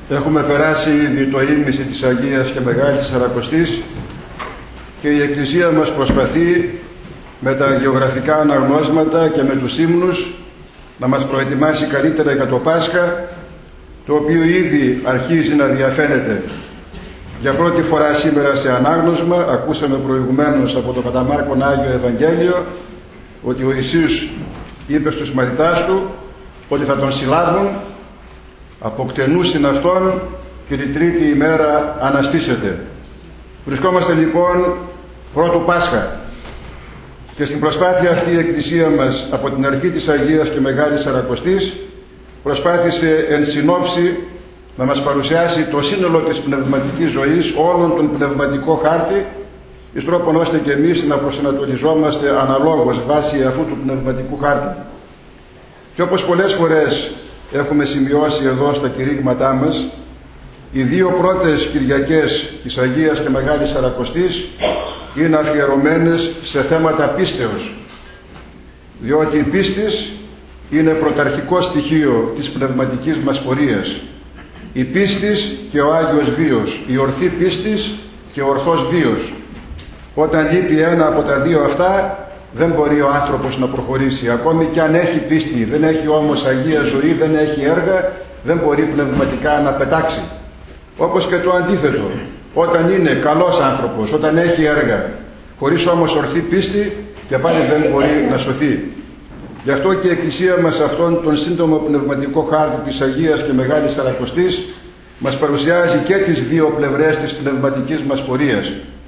Έχουμε περάσει ήδη το ήμιση της Αγίας και Μεγάλης Σαρακοστής και η Εκκλησία μας προσπαθεί με τα γεωγραφικά αναγνώσματα και με τους ύμνους να μας προετοιμάσει καλύτερα για το Πάσχα, το οποίο ήδη αρχίζει να διαφαίνεται. Για πρώτη φορά σήμερα σε ανάγνωσμα ακούσαμε προηγουμένως από το κατά Μάρκον Άγιο Ευαγγέλιο ότι ο Ιησούς είπε στους μαθητάς του ότι θα τον συλλάβουν, αποκτενούσιν αυτόν και την τρίτη ημέρα αναστήσεται. Βρισκόμαστε λοιπόν πρώτο Πάσχα και στην προσπάθεια αυτή η Εκκλησία μας από την αρχή της Αγίας και Μεγάλης Σαρακοστής προσπάθησε εν συνόψη να μας παρουσιάσει το σύνολο της πνευματικής ζωής, όλον τον πνευματικό χάρτη, εις τρόπον ώστε και εμείς να προσανατολιζόμαστε αναλόγως βάσει αυτού του πνευματικού χάρτη. Και όπως πολλές φορές έχουμε σημειώσει εδώ στα κηρύγματά μας, οι δύο πρώτες Κυριακές της Αγίας και Μεγάλης Σαρακοστής είναι αφιερωμένες σε θέματα πίστεως, διότι η πίστης είναι πρωταρχικό στοιχείο της πνευματικής μας πορείας. Η πίστης και ο Άγιος Βίος, η ορθή πίστης και ο ορθός βίος. Όταν λείπει ένα από τα δύο αυτά, δεν μπορεί ο άνθρωπος να προχωρήσει. Ακόμη και αν έχει πίστη, δεν έχει όμως Αγία ζωή, δεν έχει έργα, δεν μπορεί πνευματικά να πετάξει. Όπως και το αντίθετο. Όταν είναι καλός άνθρωπος, όταν έχει έργα, χωρίς όμως ορθή πίστη, και πάλι δεν μπορεί να σωθεί. Γι' αυτό και η Εκκλησία μας αυτόν τον σύντομο πνευματικό χάρτη της Αγίας και Μεγάλης Σαρακοστής μας παρουσιάζει και τις δύο πλευρές της πνευματικής μας πορείας.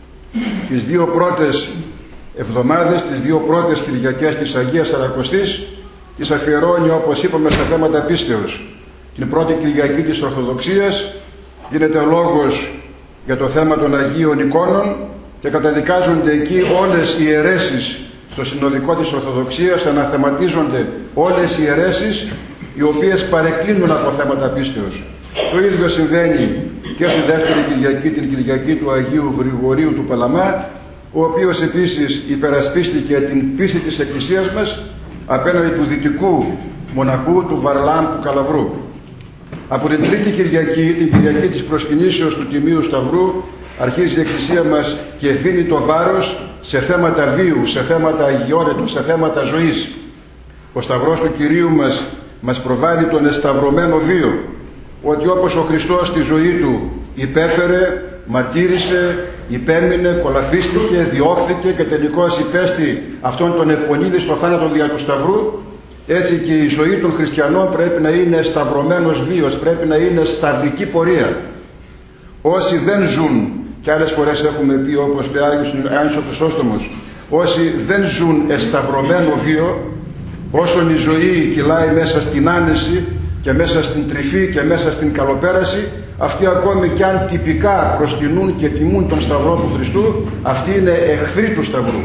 Τις δύο πρώτες εβδομάδες, τις δύο πρώτες Κυριακές της Αγίας Σαρακοστής τις αφιερώνει, όπως είπαμε, στα θέματα πίστεως. Την πρώτη Κυριακή της Ορθοδοξίας γίνεται λόγος για το θέμα των Αγίων Εικόνων και καταδικάζονται εκεί όλες οι αιρέσεις. Στο συνολικό της Ορθοδοξίας αναθεματίζονται όλες οι αιρέσεις οι οποίες παρεκκλίνουν από θέματα πίστεως. Το ίδιο συμβαίνει και στη δεύτερη Κυριακή, την Κυριακή του Αγίου Γρηγορίου του Παλαμά, ο οποίος επίσης υπερασπίστηκε την πίστη της Εκκλησίας μας απέναντι του δυτικού μοναχού του Βαρλάμ του Καλαβρού. Από την τρίτη Κυριακή, την Κυριακή της προσκυνήσεως του Τιμίου Σταυρού, αρχίζει η Εκκλησία μας και δίνει το βάρος σε θέματα βίου, σε θέματα αγιότητος, σε θέματα ζωής. Ο Σταυρός του Κυρίου μας προβάλλει τον εσταυρωμένο βίο, ότι όπως ο Χριστός στη ζωή του υπέφερε, μαρτύρησε, υπέμεινε, κολαφίστηκε, διώχθηκε και τελικώς υπέστη αυτόν τον επονίδιστο θάνατο δια του Σταυρού, έτσι και η ζωή των χριστιανών πρέπει να είναι σταυρωμένος βίος, πρέπει να είναι σταυρική πορεία. Όσοι δεν ζουν, και άλλες φορές έχουμε πει, όπως λέει Άγιος ο Χρυσόστομος, όσοι δεν ζουν εσταυρωμένο βίο, όσον η ζωή κυλάει μέσα στην άνεση και μέσα στην τρυφή και μέσα στην καλοπέραση, αυτοί ακόμη κι αν τυπικά προσκυνούν και τιμούν τον Σταυρό του Χριστού, αυτοί είναι εχθροί του Σταυρού.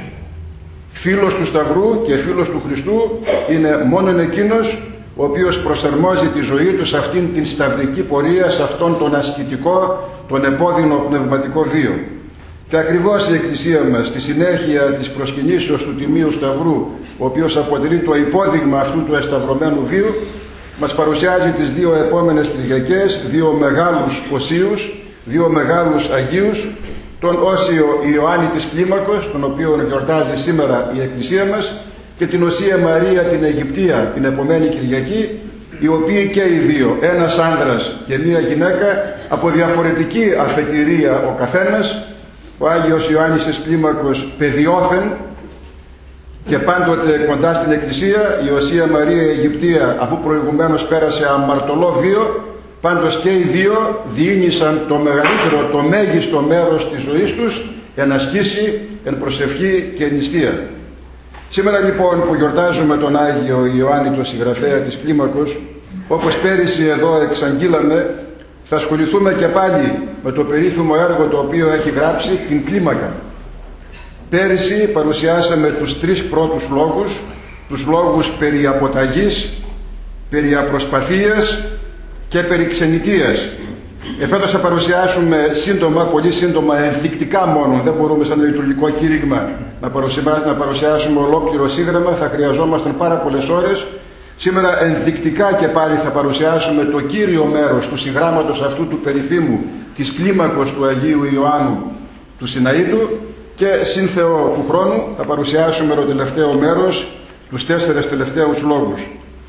Φίλος του Σταυρού και φίλος του Χριστού είναι μόνον εκείνος ο οποίος προσαρμόζει τη ζωή του σε αυτήν την σταυρική πορεία, σε αυτόν τον ασκητικό, τον επώδυνο πνευματικό βίο. Και ακριβώς η Εκκλησία μας στη συνέχεια της προσκυνήσεως του Τιμίου Σταυρού, ο οποίος αποτελεί το υπόδειγμα αυτού του εσταυρωμένου βίου, μας παρουσιάζει τις δύο επόμενες Κυριακές, δύο μεγάλους οσίους, δύο μεγάλους Αγίους, τον Όσιο Ιωάννη της Κλίμακος, τον οποίο γιορτάζει σήμερα η Εκκλησία μας, και την Οσία Μαρία την Αιγυπτία την επομένη Κυριακή, οι οποίοι και οι δύο, ένας άνδρας και μία γυναίκα, από διαφορετική αφετηρία ο καθένας. Ο Άγιος Ιωάννης της Κλίμακος παιδιόθεν και πάντοτε κοντά στην Εκκλησία, η Οσία Μαρία η Αιγυπτία, αφού προηγουμένως πέρασε αμαρτωλό βίο, πάντως και οι δύο διήνυσαν το μεγαλύτερο, το μέγιστο μέρος της ζωής τους εν ασκήσει, εν προσευχή και εν νηστεία. Σήμερα λοιπόν που γιορτάζουμε τον Άγιο Ιωάννη τον συγγραφέα της Κλίμακος, όπως πέρυσι εδώ εξαγγείλαμε, θα ασχοληθούμε και πάλι με το περίφημο έργο το οποίο έχει γράψει, την Κλίμακα. Πέρυσι παρουσιάσαμε τους τρεις πρώτους λόγους, τους λόγους περί αποταγής, περί απροσπαθίας και περί ξενιτείας. Εφέτος θα παρουσιάσουμε σύντομα, πολύ σύντομα, ενδεικτικά μόνο, δεν μπορούμε σαν λειτουργικό κήρυγμα να παρουσιάσουμε ολόκληρο σύγγραμμα, θα χρειαζόμασταν πάρα πολλές ώρες. Σήμερα ενδεικτικά και πάλι θα παρουσιάσουμε το κύριο μέρος του συγγράμματος αυτού του περίφημου της κλίμακος του Αγίου Ιωάννου του Σιναήτου και συν Θεό του χρόνου θα παρουσιάσουμε το τελευταίο μέρος, τους 4 τελευταίους λόγους.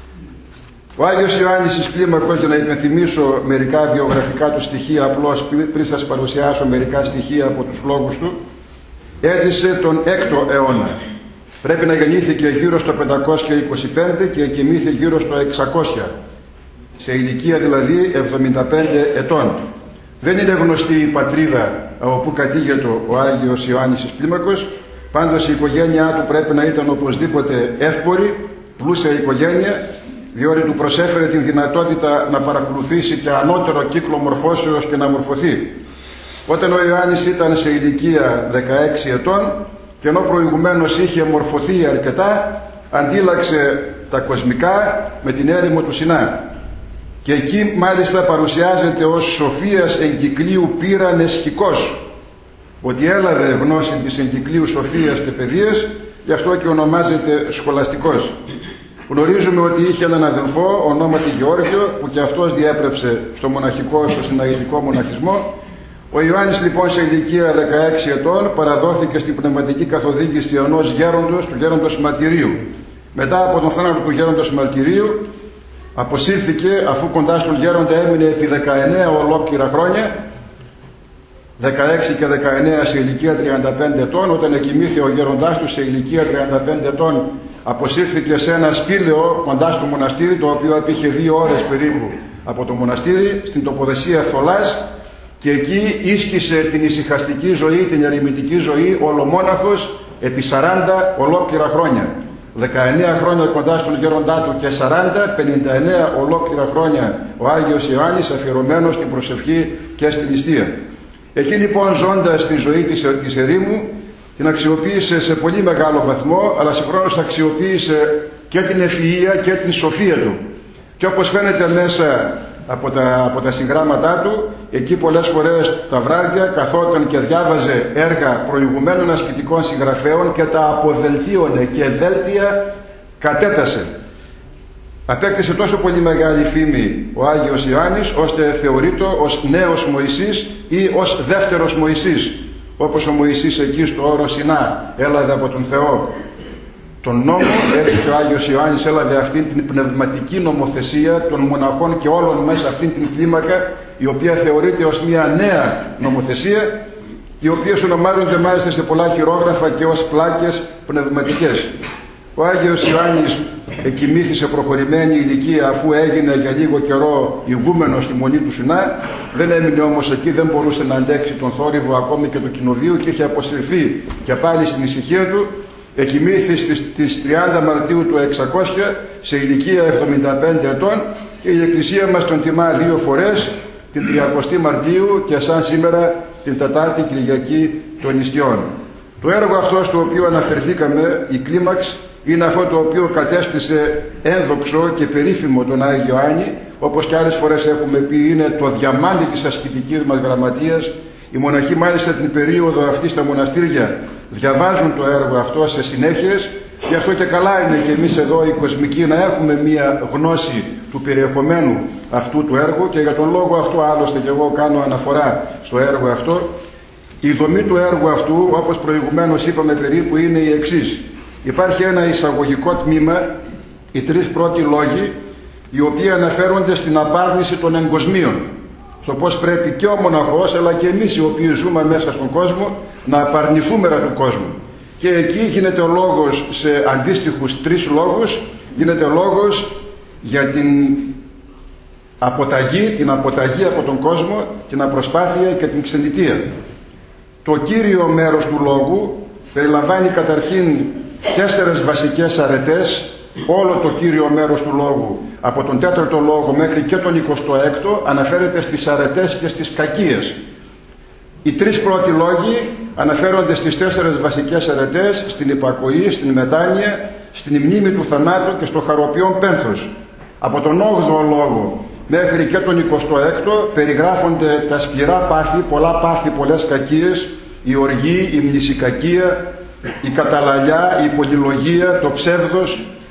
Ο Άγιος Ιωάννης της Κλίμακος, για να υπενθυμίσω μερικά βιογραφικά του στοιχεία απλώς πριν σας παρουσιάσω μερικά στοιχεία από τους λόγους του, έζησε τον 6ο αιώνα. Πρέπει να γεννήθηκε γύρω στο 525 και κοιμήθηκε γύρω στο 600, σε ηλικία δηλαδή 75 ετών. Δεν είναι γνωστή η πατρίδα όπου κατήγεται ο Άγιος Ιωάννης της Κλίμακος, πάντως η οικογένειά του πρέπει να ήταν οπωσδήποτε εύπορη, πλούσια οικογένεια, διότι του προσέφερε την δυνατότητα να παρακολουθήσει και ανώτερο κύκλο μορφώσεως και να μορφωθεί. Όταν ο Ιωάννης ήταν σε ηλικία 16 ετών και ενώ προηγουμένως είχε μορφωθεί αρκετά, αντίλαξε τα κοσμικά με την έρημο του Σινά. Και εκεί μάλιστα παρουσιάζεται ως σοφίας εγκυκλίου πήραν εσχικός, ότι έλαβε γνώση της εγκυκλίου σοφίας και παιδείας, γι' αυτό και ονομάζεται σχολαστικός. Γνωρίζουμε ότι είχε έναν αδελφό ονόματι Γεώργιο, που και αυτός διέπρεψε στο μοναχικό, στο συναγητικό μοναχισμό. Ο Ιωάννης λοιπόν σε ηλικία 16 ετών παραδόθηκε στην πνευματική καθοδήγηση ενός γέροντος, του γέροντος Μαρτυρίου. Μετά από τον θάνατο του γέροντος Μαρτυρίου αποσύρθηκε, αφού κοντά στον γέροντα έμεινε επί 19 ολόκληρα χρόνια, 16 και 19 σε ηλικία 35 ετών. Όταν εκοιμήθη ο γέροντάς του σε ηλικία 35 ετών, αποσύρθηκε σε ένα σπήλαιο κοντά στο μοναστήρι, το οποίο απήχε 2 ώρες περίπου από το μοναστήρι, στην τοποθεσία Θολάς, και εκεί ίσκησε την ησυχαστική ζωή, την ερημητική ζωή, ολομόναχος επί 40 ολόκληρα χρόνια. 19 χρόνια κοντά στον γέροντά του και 59 ολόκληρα χρόνια ο Άγιος Ιωάννης αφιερωμένος στην προσευχή και στην νηστεία. Εκεί λοιπόν, ζώντας τη ζωή της ερήμου, την αξιοποίησε σε πολύ μεγάλο βαθμό, αλλά συγχρόνως αξιοποίησε και την ευφυΐα και την σοφία του. Και όπως φαίνεται μέσα από τα συγγράμματά του, εκεί πολλές φορές τα βράδια καθόταν και διάβαζε έργα προηγουμένων ασκητικών συγγραφέων και τα αποδελτίωνε και δέλτια κατέτασε. Απέκτησε τόσο πολύ μεγάλη φήμη ο Άγιος Ιωάννης, ώστε θεωρείται ως νέος Μωυσής ή ως δεύτερος Μωυσής. Όπως ο Μωυσής εκεί στο όρο Σινά έλαβε από τον Θεό τον νόμο, έτσι και ο Άγιος Ιωάννης έλαβε αυτήν την πνευματική νομοθεσία των μοναχών και όλων μέσα αυτήν την κλίμακα, η οποία θεωρείται ως μια νέα νομοθεσία, οι οποίες ονομάζονται μάλιστα σε πολλά χειρόγραφα και ως πλάκες πνευματικές. Ο Άγιος Ιωάννης εκοιμήθη σε προχωρημένη ηλικία, αφού έγινε για λίγο καιρό ηγούμενος στη Μονή του Σινά. Δεν έμεινε όμως εκεί, δεν μπορούσε να αντέξει τον θόρυβο ακόμη και του κοινοβίου και είχε αποσυρθεί και πάλι στην ησυχία του. Εκοιμήθη στις 30 Μαρτίου του 600 σε ηλικία 75 ετών και η Εκκλησία μας τον τιμά 2 φορές, την 30 Μαρτίου και σαν σήμερα την 4η Κυριακή των Νηστιών. Το έργο αυτό στο οποίο αναφερθήκαμε, η κλίμαξ, είναι αυτό το οποίο κατέστησε ένδοξο και περίφημο τον Άγιο Ιωάννη, όπως και άλλες φορές έχουμε πει, είναι το διαμάντι της ασκητικής μας γραμματείας. Οι μοναχοί μάλιστα την περίοδο αυτή στα μοναστήρια διαβάζουν το έργο αυτό σε συνέχειες, και αυτό και καλά είναι και εμείς εδώ οι κοσμικοί να έχουμε μία γνώση του περιεχομένου αυτού του έργου, και για τον λόγο αυτό άλλωστε και εγώ κάνω αναφορά στο έργο αυτό. Η δομή του έργου αυτού, όπως προηγουμένως είπαμε περίπου, είναι η εξής. Υπάρχει ένα εισαγωγικό τμήμα, οι 3 πρώτοι λόγοι, οι οποίοι αναφέρονται στην απάρνηση των εγκοσμίων, στο πώς πρέπει και ο μοναχός αλλά και εμείς οι οποίοι ζούμε μέσα στον κόσμο να απαρνηθούμε του κόσμου. Και εκεί γίνεται ο λόγος, σε αντίστοιχους 3 λόγους, γίνεται ο λόγος για την αποταγή από τον κόσμο, την απροσπάθεια και την ξενιτεία. Το κύριο μέρος του λόγου περιλαμβάνει καταρχήν 4 βασικές αρετές. Όλο το κύριο μέρος του λόγου, από τον 4ο λόγο μέχρι και τον 26ο, αναφέρεται στις αρετές και στις κακίες. Οι 3 πρώτοι λόγοι αναφέρονται στις 4 βασικές αρετές, στην υπακοή, στην μετάνοια, στην μνήμη του θανάτου και στο χαροποιόν πένθος. Από τον 8ο λόγο μέχρι και τον 26ο περιγράφονται τα σκληρά πάθη, πολλά πάθη, πολλές κακίες, η οργή, η μνησικακία, η καταλαλιά, η πολυλογία, το ψεύδος,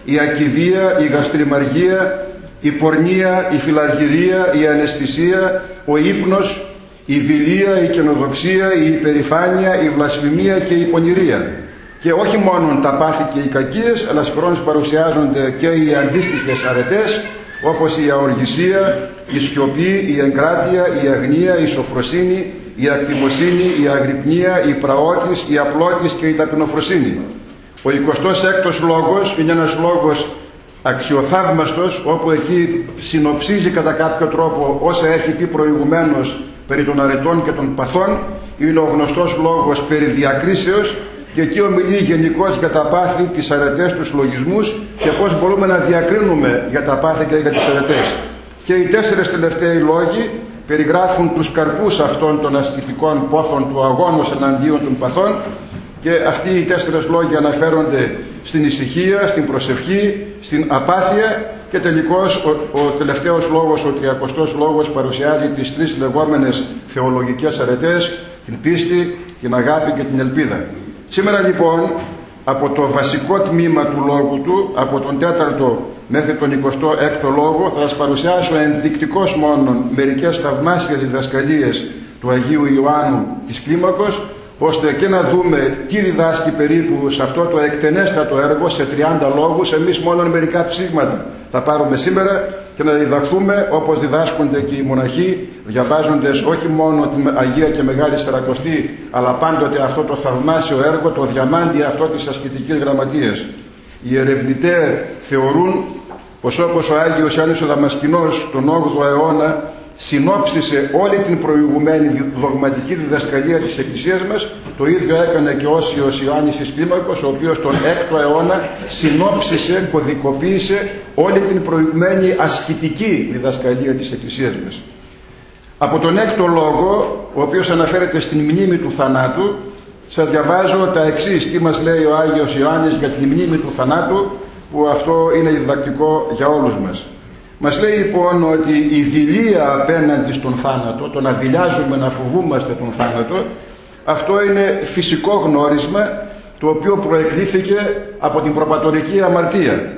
η ακηδία, η γαστριμαργία, η πορνεία, η φιλαργυρία, η αναισθησία, ο ύπνος, η δειλία, η καινοδοξία, η υπερηφάνεια, η βλασφημία και η πονηρία. Και όχι μόνο τα πάθη και οι κακίες, αλλά συγχρόνως παρουσιάζονται και οι αντίστοιχες αρετές, όπως η αοργησία, η σιωπή, η εγκράτεια, η αγνία, η σοφροσύνη, η ακτιμοσύνη, η αγρυπνία, η πραότης, η απλότης και η ταπεινοφροσύνη. Ο 26ος λόγος είναι ένας λόγος αξιοθαύμαστος, όπου εκεί συνοψίζει κατά κάποιο τρόπο όσα έχει πει προηγουμένως περί των αρετών και των παθών. Είναι ο γνωστός λόγος περί διακρίσεως, και εκεί ομιλεί γενικώς για τα πάθη, τις αρετές, τους λογισμούς και πώς μπορούμε να διακρίνουμε για τα πάθη και για τις αρετές. Και οι 4 τελευταίοι λόγοι περιγράφουν τους καρπούς αυτών των ασκητικών πόθων του αγώνος εναντίον των παθών, και αυτοί οι 4 λόγοι αναφέρονται στην ησυχία, στην προσευχή, στην απάθεια, και τελικώς ο τελευταίος λόγος, ο 30ος λόγος, παρουσιάζει τις 3 λεγόμενες θεολογικές αρετές, την πίστη, την αγάπη και την ελπίδα. Σήμερα λοιπόν, από το βασικό τμήμα του λόγου του, από τον 4ο μέχρι τον 26ο λόγο, θα σας παρουσιάσω ενδεικτικώς μόνο μερικές θαυμάσιες διδασκαλίες του Αγίου Ιωάννου της Κλίμακος, ώστε και να δούμε τι διδάσκει περίπου σε αυτό το εκτενέστατο έργο, σε 30 λόγους. Εμείς μόνο μερικά ψήγματα θα πάρουμε σήμερα και να διδαχθούμε όπως διδάσκονται και οι μοναχοί, διαβάζοντες όχι μόνο την Αγία και Μεγάλη Σαρακοστή, αλλά πάντοτε αυτό το θαυμάσιο έργο, το διαμάντι αυτό της ασκητικής γραμματείας. Οι ερευνητές θεωρούν πως όπως ο Άγιος Ιωάννης ο Δαμασκηνός τον 8ο αιώνα συνόψισε όλη την προηγουμένη δογματική διδασκαλία της Εκκλησίας μας, το ίδιο έκανε και ο Όσιος Ιωάννης της Κλίμακος, ο οποίος τον 6ο αιώνα συνόψισε, κωδικοποίησε όλη την προηγουμένη ασκητική διδασκαλία της Εκκλησίας μας. Από τον 6ο λόγο, ο οποίος αναφέρεται στην μνήμη του θανάτου, σας διαβάζω τα εξής, τι μας λέει ο Άγιος Ιωάννης για την μνήμη του θανάτου, που αυτό είναι διδακτικό για όλους μας. Μας λέει λοιπόν ότι η δειλία απέναντι στον θάνατο, το να δειλιάζουμε, να φοβούμαστε τον θάνατο, αυτό είναι φυσικό γνώρισμα, το οποίο προεκλήθηκε από την προπατορική αμαρτία.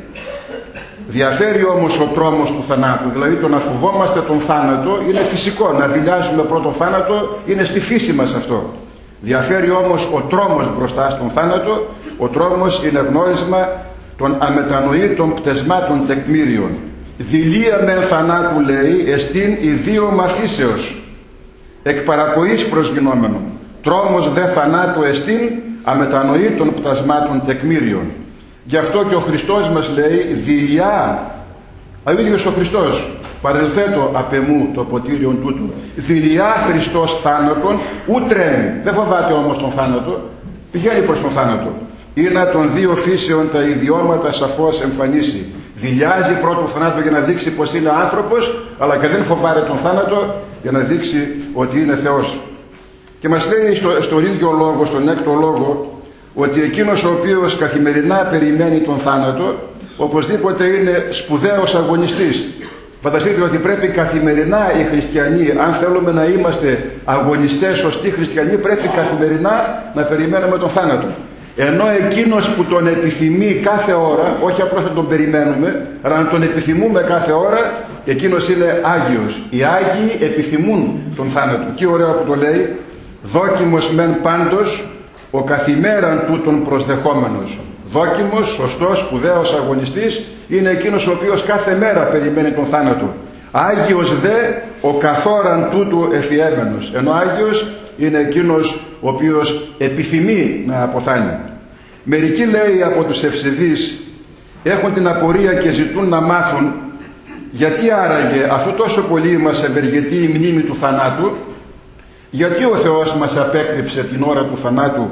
Διαφέρει όμως ο τρόμος του θανάτου, δηλαδή το να φοβόμαστε τον θάνατο είναι φυσικό, να δειλιάζουμε πρώτο θάνατο είναι στη φύση μας αυτό. Διαφέρει όμως ο τρόμος μπροστά στον θάνατο, ο τρόμος είναι γνώρισμα των αμετανοήτων πτεσμάτων τεκμήριων. Δειλία μεν θανάτου, λέει, εστίν ιδίωμα φύσεως, εκ παρακοής προσγεινόμενων. Τρόμος δε θανάτου εστίν αμετανοήτων πτασμάτων τεκμήριων. Γι' αυτό και ο Χριστός μας λέει, δειλιά, ο ίδιος ο Χριστός, παρελθέτω απ' εμού το ποτήριον τούτου, δειλιά Χριστός θάνατον, ου τρέμει. Δεν φοβάται όμως τον θάνατο, πηγαίνει προς τον θάνατο. Είναι των 2 φύσεων τα ιδιώματα σαφώς εμφανίσει. Δειλιάζει πρώτο θάνατο για να δείξει πως είναι άνθρωπος, αλλά και δεν φοβάται τον θάνατο για να δείξει ότι είναι Θεός. Και μας λέει στον ίδιο λόγο, στον 6ο λόγο, ότι εκείνος ο οποίος καθημερινά περιμένει τον θάνατο, οπωσδήποτε είναι σπουδαίος αγωνιστής. Φανταστείτε ότι πρέπει καθημερινά οι χριστιανοί, αν θέλουμε να είμαστε αγωνιστές, σωστοί χριστιανοί, πρέπει καθημερινά να περιμένουμε τον θάνατο. Ενώ εκείνος που τον επιθυμεί κάθε ώρα, όχι απλώς να τον περιμένουμε, αλλά να τον επιθυμούμε κάθε ώρα, εκείνος είναι Άγιος. Οι Άγιοι επιθυμούν τον θάνατο. Τι ωραίο που το λέει, δόκιμος μεν πάντως, ο καθημέραν τούτον προσδεχόμενος. Δόκιμος, σωστός, σπουδαίος αγωνιστής είναι εκείνος ο οποίος κάθε μέρα περιμένει τον θάνατο. Άγιος δε ο καθόραν τούτου εφιέμενος. Ενώ Άγιος είναι εκείνος ο οποίος επιθυμεί να αποθάνει. Μερικοί, λέει, από τους ευσεβείς έχουν την απορία και ζητούν να μάθουν γιατί άραγε αφού τόσο πολύ μας ευεργετεί η μνήμη του θανάτου, γιατί ο Θεός μας απέκρυψε την ώρα του θανάτου,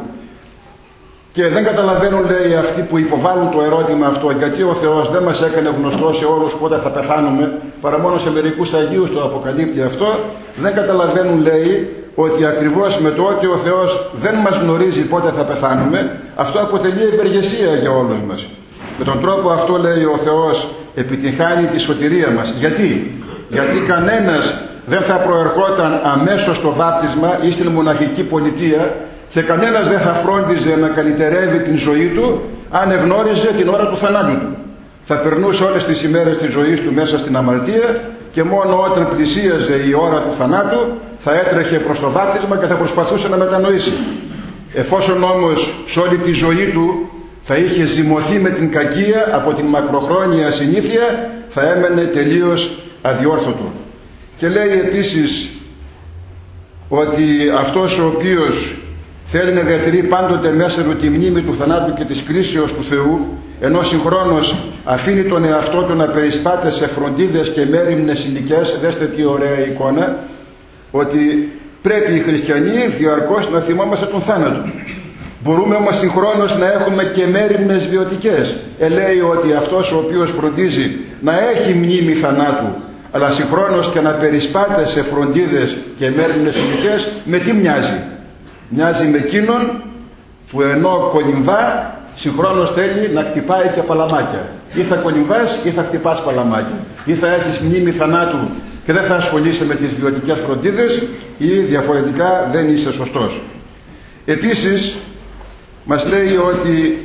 και δεν καταλαβαίνουν, λέει, αυτοί που υποβάλλουν το ερώτημα αυτό, γιατί ο Θεός δεν μας έκανε γνωστό σε όλους πότε θα πεθάνουμε, παρά μόνο σε μερικούς Αγίους το αποκαλύπτει αυτό. Δεν καταλαβαίνουν, λέει, ότι ακριβώς με το ότι ο Θεός δεν μας γνωρίζει πότε θα πεθάνουμε, αυτό αποτελεί ευεργεσία για όλους μας. Με τον τρόπο αυτό, λέει, ο Θεός επιτυχάνει τη σωτηρία μας. Γιατί κανένας δεν θα προερχόταν αμέσως στο βάπτισμα ή στην μοναχική πολιτεία, και κανένας δεν θα φρόντιζε να καλυτερεύει την ζωή του αν εγνώριζε την ώρα του θανάτου του. Θα περνούσε όλες τις ημέρες της ζωής του μέσα στην αμαρτία και μόνο όταν πλησίαζε η ώρα του θανάτου θα έτρεχε προς το βάπτισμα και θα προσπαθούσε να μετανοήσει. Εφόσον όμως σε όλη τη ζωή του θα είχε ζυμωθεί με την κακία από την μακροχρόνια συνήθεια, θα έμενε τελείως αδιόρθωτο. Και λέει επίσης ότι αυτός ο οποίος θέλει να διατηρεί πάντοτε μέσα του τη μνήμη του θανάτου και της κρίσεως του Θεού, ενώ συγχρόνως αφήνει τον εαυτό του να περισπάται σε φροντίδες και μέριμνες ηλικές, δέστε τι ωραία εικόνα, ότι πρέπει οι χριστιανοί διαρκώς να θυμόμαστε τον θάνατο. Μπορούμε όμως συγχρόνως να έχουμε και μέριμνες βιωτικές. Λέει ότι αυτός ο οποίος φροντίζει να έχει μνήμη θανάτου, αλλά συγχρόνως και να περισπάται σε φροντίδες και μέριμνες ηλικές, με τι μοιάζει? Μοιάζει με εκείνον που ενώ κολυμβά, συγχρόνως θέλει να χτυπάει και παλαμάκια. Ή θα κολυμβάς ή θα χτυπάς παλαμάκια. Ή θα έχεις μνήμη θανάτου και δεν θα ασχολείσαι με τις βιωτικές φροντίδες, ή διαφορετικά δεν είσαι σωστός. Επίσης μας λέει ότι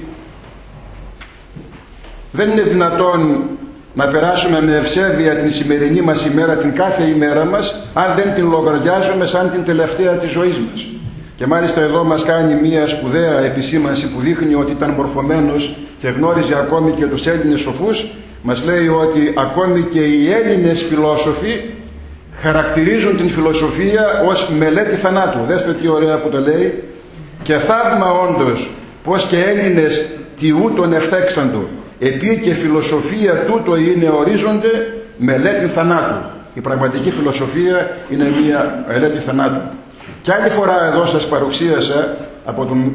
δεν είναι δυνατόν να περάσουμε με ευσέβεια την σημερινή μας ημέρα, την κάθε ημέρα μας, αν δεν την λογαριάζουμε σαν την τελευταία της ζωής μας. Και μάλιστα εδώ μας κάνει μια σπουδαία επισήμανση που δείχνει ότι ήταν μορφωμένος και γνώριζε ακόμη και τους Έλληνες σοφούς. Μας λέει ότι ακόμη και οι Έλληνες φιλόσοφοι χαρακτηρίζουν την φιλοσοφία ως μελέτη θανάτου. Δέστε τι ωραία που το λέει. Και θαύμα όντως πως και Έλληνες τιού τον ευθέξαντο, επί και φιλοσοφία τούτο είναι ορίζονται μελέτη θανάτου. Η πραγματική φιλοσοφία είναι μια μελέτη θανάτου. Και άλλη φορά εδώ σας παρουσίασα από τον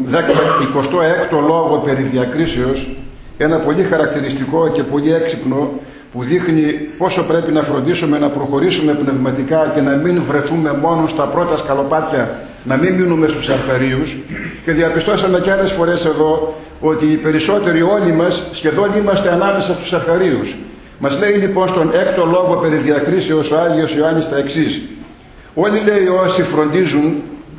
26ο λόγο περί διακρίσεως ένα πολύ χαρακτηριστικό και πολύ έξυπνο που δείχνει πόσο πρέπει να φροντίσουμε να προχωρήσουμε πνευματικά και να μην βρεθούμε μόνο στα πρώτα σκαλοπάτια, να μην μείνουμε στους αρχαρίους. Και διαπιστώσαμε και άλλες φορές εδώ ότι οι περισσότεροι όλοι μας σχεδόν είμαστε ανάμεσα στους αρχαρίους. Μας λέει λοιπόν στον 6ο λόγο περί διακρίσεως ο Άγιος Ιωάννης τα εξής. Όλοι, λέει, όσοι φροντίζουν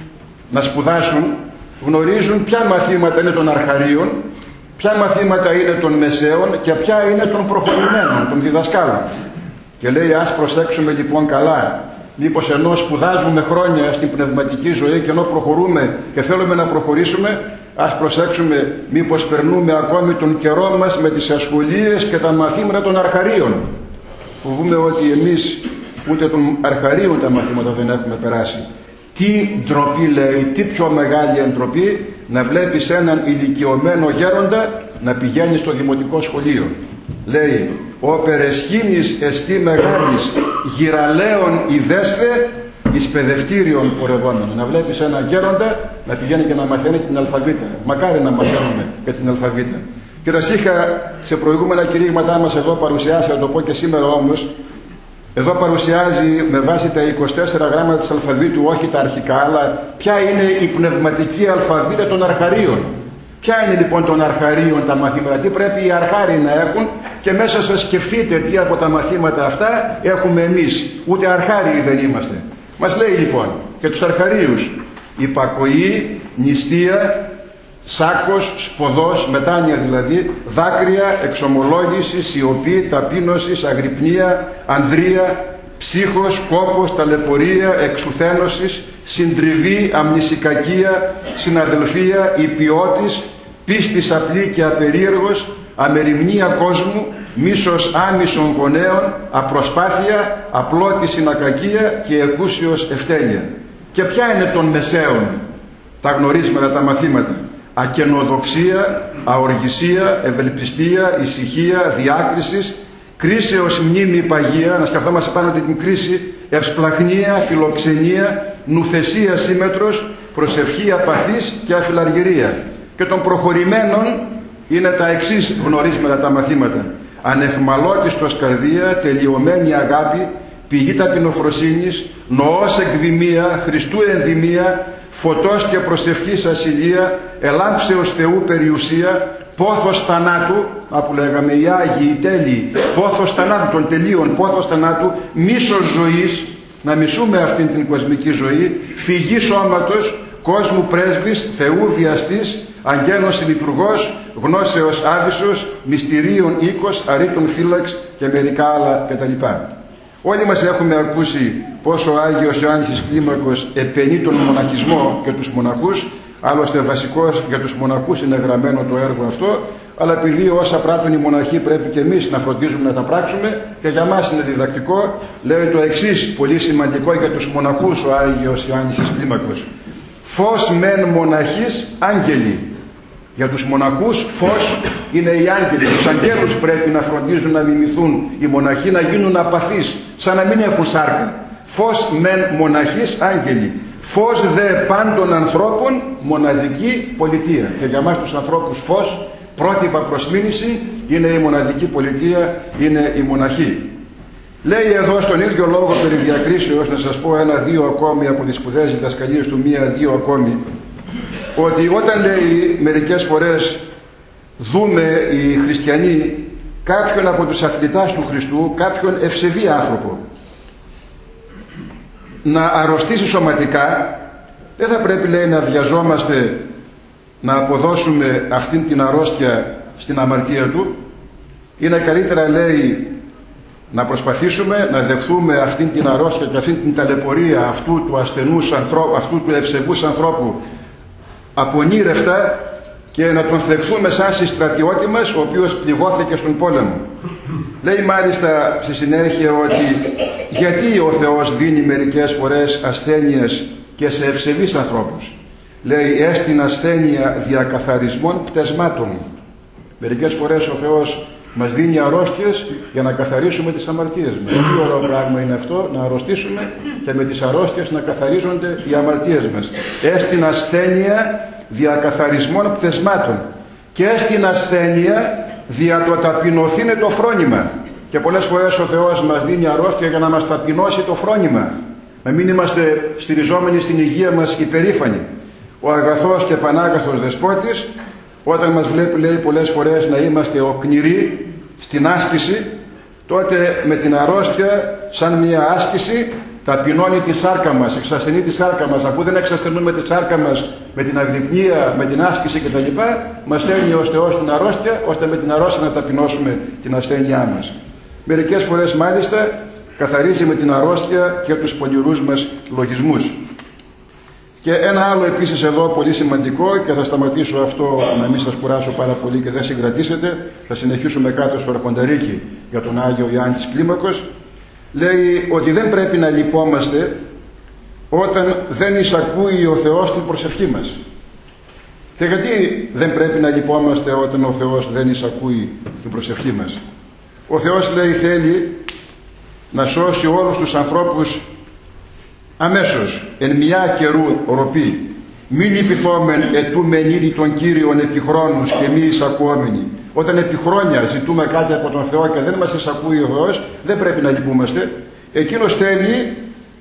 να σπουδάσουν γνωρίζουν ποια μαθήματα είναι των αρχαρίων, ποια μαθήματα είναι των μεσαίων και ποια είναι των προχωρημένων, των διδασκάλων. Και λέει, ας προσέξουμε λοιπόν καλά, μήπως ενώ σπουδάζουμε χρόνια στην πνευματική ζωή και ενώ προχωρούμε και θέλουμε να προχωρήσουμε, ας προσέξουμε μήπως περνούμε ακόμη τον καιρό μας με τις ασχολίες και τα μαθήματα των αρχαρίων. Φοβούμαι ότι εμείς ούτε των αρχαρίων τα μαθήματα δεν έχουμε περάσει. Τι ντροπή, λέει, τι πιο μεγάλη εντροπή να βλέπεις έναν ηλικιωμένο γέροντα να πηγαίνει στο δημοτικό σχολείο. Λέει, ο περεσχήνης εστί μεγάλης γυραλέων ιδέστε εις παιδευτήριον πορευόμενο. Να βλέπεις έναν γέροντα να πηγαίνει και να μαθαίνει την αλφαβήτα. Μακάρι να μαθαίνουμε και την αλφαβήτα. Και σας είχα σε προηγούμενα κηρύγματά μας εδώ παρουσιάσει, θα το πω και σήμερα όμως. Εδώ παρουσιάζει με βάση τα 24 γράμματα της αλφαβήτου, όχι τα αρχικά, αλλά ποια είναι η πνευματική αλφαβήτα των αρχαρίων. Ποια είναι λοιπόν των αρχαρίων τα μαθήματα, τι πρέπει οι αρχάριοι να έχουν, και μέσα σας σκεφτείτε τι από τα μαθήματα αυτά έχουμε εμείς. Ούτε αρχάριοι δεν είμαστε. Μας λέει λοιπόν και τους αρχαρίους: υπακοή, νηστεία, σάκος, σποδός, μετάνοια δηλαδή, δάκρυα, εξομολόγηση, σιωπή, ταπείνωση, αγρυπνία, ανδρεία, ψύχος, κόπος, ταλαιπωρία, εξουθένωσης, συντριβή, αμνησικακία, συναδελφία, υπιώτης, πίστης απλή και απερίεργος, αμεριμνία κόσμου, μίσος άμυσων γονέων, απροσπάθεια, απλότη συνακακία και εκούσιος ευτέλεια. Και ποια είναι των μεσαίων τα γνωρίσματα, τα μαθήματα? Ακενοδοξία, αοργησία, ευελπιστία, ησυχία, διάκρισης, κρίσεως μνήμη παγία, να σκαφτόμαστε πάνω την κρίση, ευσπλαχνία, φιλοξενία, νουθεσία σύμμετρος, προσευχή απαθής και αφιλαργυρία. Και των προχωρημένων είναι τα εξής γνωρίσματα, τα μαθήματα: ανεχμαλώτιστος καρδία, τελειωμένη αγάπη, πηγή ταπεινοφροσύνης, νοός εκδημία, Χριστού ενδημία, φωτός και προσευχής ασυλία, ελάμψεως Θεού περιουσία, πόθος θανάτου, που λέγαμε οι Άγιοι, οι τέλειοι, πόθος θανάτου των τελείων, πόθος θανάτου, μίσος ζωής, Να μισούμε αυτήν την κοσμική ζωή, φυγή σώματος, κόσμου πρέσβης, Θεού βιαστής, αγγέλος λειτουργός, γνώσεως άβυσος, μυστηρίων οίκος, αρήτων φύλαξ και μερικά άλλα κτλ. Όλοι μας έχουμε ακούσει πόσο ο Άγιος Ιωάννης της Κλίμακος επενεί τον μοναχισμό και τους μοναχούς. Άλλωστε βασικός για τους μοναχούς είναι γραμμένο το έργο αυτό, αλλά επειδή όσα πράττουν οι μοναχοί πρέπει και εμείς να φροντίζουμε να τα πράξουμε, και για μας είναι διδακτικό, λέει το εξής πολύ σημαντικό για τους μοναχούς ο Άγιος Ιωάννης της Κλίμακος. Φως μεν μοναχής άγγελοι. Για τους μοναχούς φως είναι οι άγγελοι. Τους αγγέλους πρέπει να φροντίζουν να μιμηθούν οι μοναχοί, να γίνουν απαθείς, σαν να μην έχουν σάρκα. Φως μεν μοναχής άγγελοι. Φως δε πάντων ανθρώπων μοναδική πολιτεία. Και για μας τους ανθρώπους φως, πρότυπα προς μήνυση, είναι η μοναδική πολιτεία, είναι η μοναχή. Λέει εδώ στον ίδιο λόγο περί διακρίσεως, να σας πω ένα-δύο ακόμη από τις σπουδαίες διδασκαλίες του, μία-δύο ακόμη, ότι όταν λέει μερικές φορές δούμε οι χριστιανοί κάποιον από τους αθλητάς του Χριστού, κάποιον ευσεβή άνθρωπο, να αρρωστήσει σωματικά, δεν θα πρέπει, λέει, να βιαζόμαστε να αποδώσουμε αυτήν την αρρώστια στην αμαρτία του. Είναι καλύτερα, λέει, να προσπαθήσουμε να δεχθούμε αυτήν την αρρώστια και αυτήν την ταλαιπωρία αυτού του ασθενούς ανθρώπου, αυτού του ευσεβούς ανθρώπου απονήρευτα, και να τον θεχθούμε σαν συστρατιώτη μας, ο οποίος πληγώθηκε στον πόλεμο. Λέει μάλιστα στη συνέχεια ότι γιατί ο Θεός δίνει μερικές φορές ασθένειες και σε ευσεβείς ανθρώπους. Λέει έστιν ασθένεια διακαθαρισμών πτεσμάτων. Μερικές φορές ο Θεός μας δίνει αρρώστιες για να καθαρίσουμε τις αμαρτίες μας. Τι ωραίο πράγμα είναι αυτό, να αρρωστήσουμε και με τις αρρώστιες να καθαρίζονται οι αμαρτίες μας. Έστιν ασθένεια διακαθαρισμών πτεσμάτων και στην ασθένεια δια το ταπεινωθήνε το φρόνημα. Και πολλές φορές ο Θεός μας δίνει αρρώστια για να μας ταπεινώσει το φρόνημα, να μην είμαστε στηριζόμενοι στην υγεία μας υπερήφανοι. Ο αγαθός και πανάγαθος Δεσπότης, όταν μας βλέπει, λέει, πολλές φορές να είμαστε οκνηροί στην άσκηση, τότε με την αρρώστια σαν μια άσκηση ταπεινώνει τη σάρκα μας, εξασθενεί τη σάρκα μας. Αφού δεν εξασθενούμε τη σάρκα μας με την αγρυπνία, με την άσκηση κτλ., μας στέλνει ο Θεός την αρρώστια, ώστε με την αρρώστια να ταπεινώσουμε την ασθένειά μας. Μερικές φορές μάλιστα καθαρίζει με την αρρώστια και τους πονηρούς μας λογισμούς. Και ένα άλλο επίσης εδώ πολύ σημαντικό, και θα σταματήσω αυτό να μην σας κουράσω πάρα πολύ και δεν συγκρατήσετε, θα συνεχίσουμε κάτω στο Αρχονταρίκι για τον Άγιο Ιωάννη της Κλίμακος. Λέει ότι δεν πρέπει να λυπόμαστε όταν δεν εισακούει ο Θεός την προσευχή μας. Και γιατί δεν πρέπει να λυπόμαστε όταν ο Θεός δεν εισακούει την προσευχή μας? Ο Θεός, λέει, θέλει να σώσει όλους τους ανθρώπους αμέσως, εν μια καιρού ροπή. Μη λυπηθόμεν ετούμεν ήδη των Κύριων επί χρόνους και μη εισακουόμενοι. Όταν επί χρόνια ζητούμε κάτι από τον Θεό και δεν μας εισακούει ο Θεός, δεν πρέπει να λυπούμαστε. Εκείνος θέλει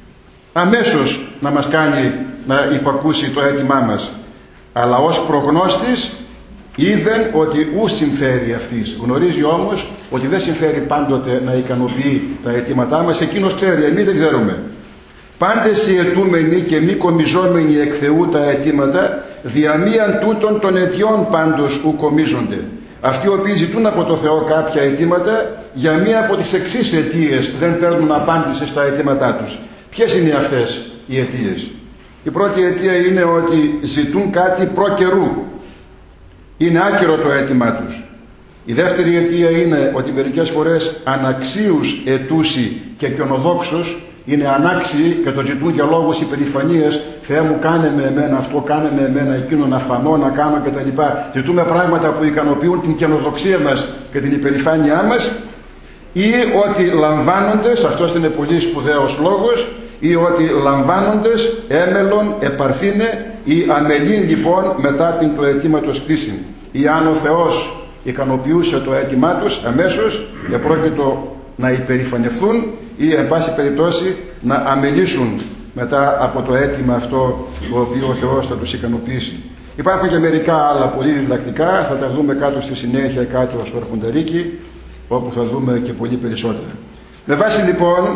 αμέσως να μας κάνει να υπακούσει το αίτημά μας. Αλλά ως προγνώστης είδεν ότι ου συμφέρει αυτής. Γνωρίζει όμως ότι δεν συμφέρει πάντοτε να ικανοποιεί τα αιτήματά μας. Εκείνος ξέρει, εμείς δεν ξέρουμε. Πάντες οι αιτούμενοι και μη κομιζόμενοι εκ Θεού τα αιτήματα, διαμίαν τούτων των αιτιών πάντως ου κομίζονται. Αυτοί οι οποίοι ζητούν από το Θεό κάποια αιτήματα, για μία από τις εξής αιτίες δεν παίρνουν απάντηση στα αιτήματά τους. Ποιες είναι αυτές οι αιτίες? Η πρώτη αιτία είναι ότι ζητούν κάτι προ καιρού. Είναι άκυρο το αίτημά τους. Η δεύτερη αιτία είναι ότι μερικές φορές αναξίους αιτούσι και κιονοδόξους, είναι ανάξιοι και το ζητούν για λόγους υπερηφανίας. Θεέ μου, κάνε με εμένα αυτό, κάνε με εμένα εκείνο, να φανώ, να κάνω κτλ. Ζητούμε πράγματα που ικανοποιούν την καινοδοξία μας και την υπερηφάνειά μας, ή ότι λαμβάνοντες, αυτός είναι πολύ σπουδαίος λόγος, ή ότι λαμβάνοντες έμελον επαρθήνε ή αμελήν λοιπόν μετά την του αιτήματος κτήσιν. Ή αν ο Θεός ικανοποιούσε το αίτημά τους αμέσως, επρόκειτο να υπερηφανευθούν ή εν πάση περιπτώσει να αμελήσουν μετά από το αίτημα αυτό το οποίο ο Θεός θα τους ικανοποιήσει. Υπάρχουν και μερικά άλλα πολύ διδακτικά, θα τα δούμε κάτω στη συνέχεια κάτω στο Αρχονταρίκι, όπου θα δούμε και πολύ περισσότερα. Με βάση λοιπόν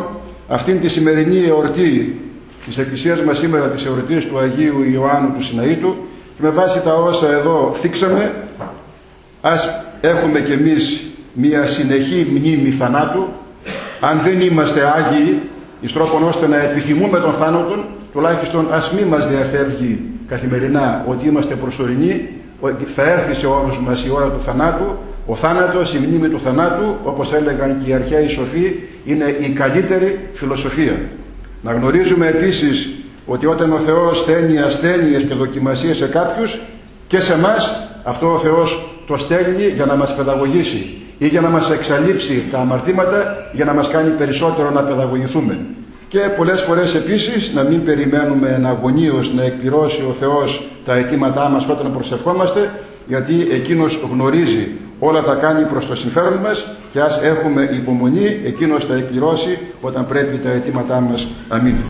αυτήν τη σημερινή εορτή της Εκκλησίας μας σήμερα, της εορτής του Αγίου Ιωάννου του Συναήτου, και με βάση τα όσα εδώ θίξαμε, ας έχουμε κι εμείς μια συνεχή μνήμη θανάτου. Αν δεν είμαστε Άγιοι, εις τρόπον ώστε να επιθυμούμε τον θάνατον, τουλάχιστον ας μη μας διαφεύγει καθημερινά ότι είμαστε προσωρινοί, ότι θα έρθει σε όρους μας η ώρα του θανάτου. Ο θάνατος, η μνήμη του θανάτου, όπως έλεγαν και οι αρχαίοι σοφοί, είναι η καλύτερη φιλοσοφία. Να γνωρίζουμε επίσης ότι όταν ο Θεός στέλνει ασθένειες και δοκιμασίες σε κάποιους, και σε εμάς αυτό ο Θεός το στέλνει για να μας παιδαγωγήσει ή για να μας εξαλείψει τα αμαρτήματα, για να μας κάνει περισσότερο να παιδαγωγηθούμε. Και πολλές φορές επίσης να μην περιμένουμε εναγωνίως να εκπληρώσει ο Θεός τα αιτήματά μας όταν προσευχόμαστε, γιατί Εκείνος γνωρίζει, όλα τα κάνει προς το συμφέρον μας, και ας έχουμε υπομονή, Εκείνος θα εκπληρώσει όταν πρέπει τα αιτήματά μας. Αμήν.